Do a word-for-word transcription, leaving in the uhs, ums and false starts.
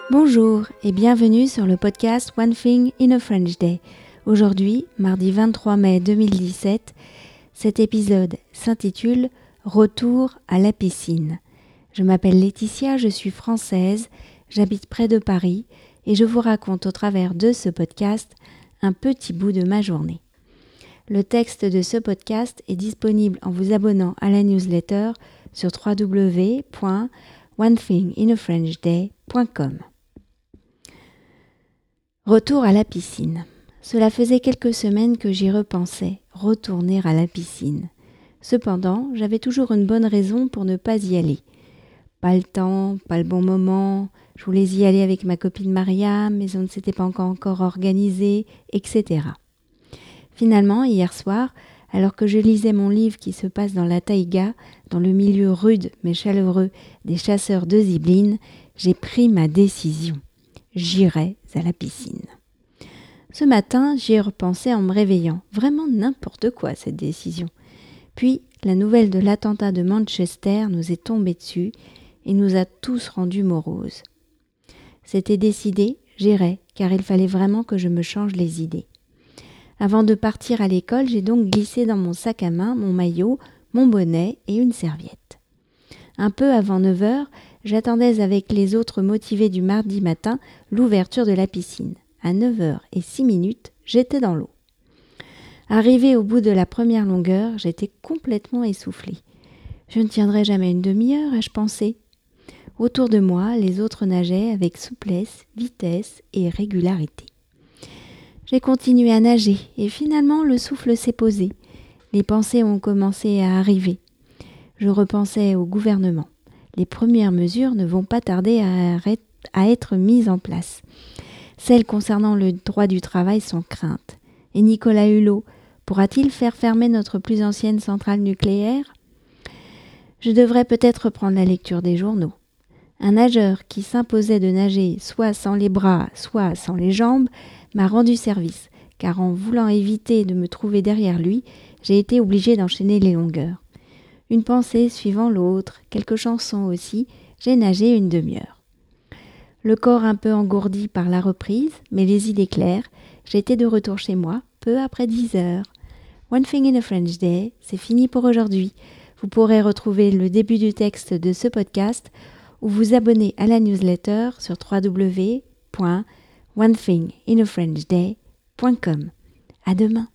Bonjour et bienvenue sur le podcast One Thing in a French Day. Aujourd'hui, mardi vingt-trois mai deux mille dix-sept, cet épisode s'intitule « Retour à la piscine ». Je m'appelle Laetitia, je suis française, j'habite près de Paris et je vous raconte au travers de ce podcast un petit bout de ma journée. Le texte de ce podcast est disponible en vous abonnant à la newsletter sur w w w point one thing in a french day point com. Retour à la piscine. Cela faisait quelques semaines que j'y repensais, retourner à la piscine. Cependant, j'avais toujours une bonne raison pour ne pas y aller. Pas le temps, pas le bon moment, je voulais y aller avec ma copine Maria, mais on ne s'était pas encore, encore organisé, et cetera. Finalement, hier soir, alors que je lisais mon livre qui se passe dans la taïga, dans le milieu rude mais chaleureux des chasseurs de Zibeline, j'ai pris ma décision. J'irai à la piscine. Ce matin, j'y ai repensé en me réveillant. Vraiment n'importe quoi cette décision. Puis, la nouvelle de l'attentat de Manchester nous est tombée dessus et nous a tous rendus moroses. C'était décidé, j'irai, car il fallait vraiment que je me change les idées. Avant de partir à l'école, j'ai donc glissé dans mon sac à main mon maillot, mon bonnet et une serviette. Un peu avant neuf heures, j'attendais avec les autres motivés du mardi matin l'ouverture de la piscine. À neuf heures et six minutes, j'étais dans l'eau. Arrivée au bout de la première longueur, j'étais complètement essoufflée. Je ne tiendrai jamais une demi-heure, ai-je pensé. Autour de moi, les autres nageaient avec souplesse, vitesse et régularité. J'ai continué à nager et finalement le souffle s'est posé. Les pensées ont commencé à arriver. Je repensais au gouvernement. Les premières mesures ne vont pas tarder à, arrêt- à être mises en place. Celles concernant le droit du travail sont craintes. Et Nicolas Hulot pourra-t-il faire fermer notre plus ancienne centrale nucléaire ? Je devrais peut-être reprendre la lecture des journaux. Un nageur qui s'imposait de nager soit sans les bras, soit sans les jambes, m'a rendu service, car en voulant éviter de me trouver derrière lui, j'ai été obligée d'enchaîner les longueurs. Une pensée suivant l'autre, quelques chansons aussi, j'ai nagé une demi-heure. Le corps un peu engourdi par la reprise, mais les idées claires, j'étais de retour chez moi, peu après dix heures. One Thing in a French Day, c'est fini pour aujourd'hui. Vous pourrez retrouver le début du texte de ce podcast ou vous abonner à la newsletter sur w w w point one thing in a french day point com. À demain.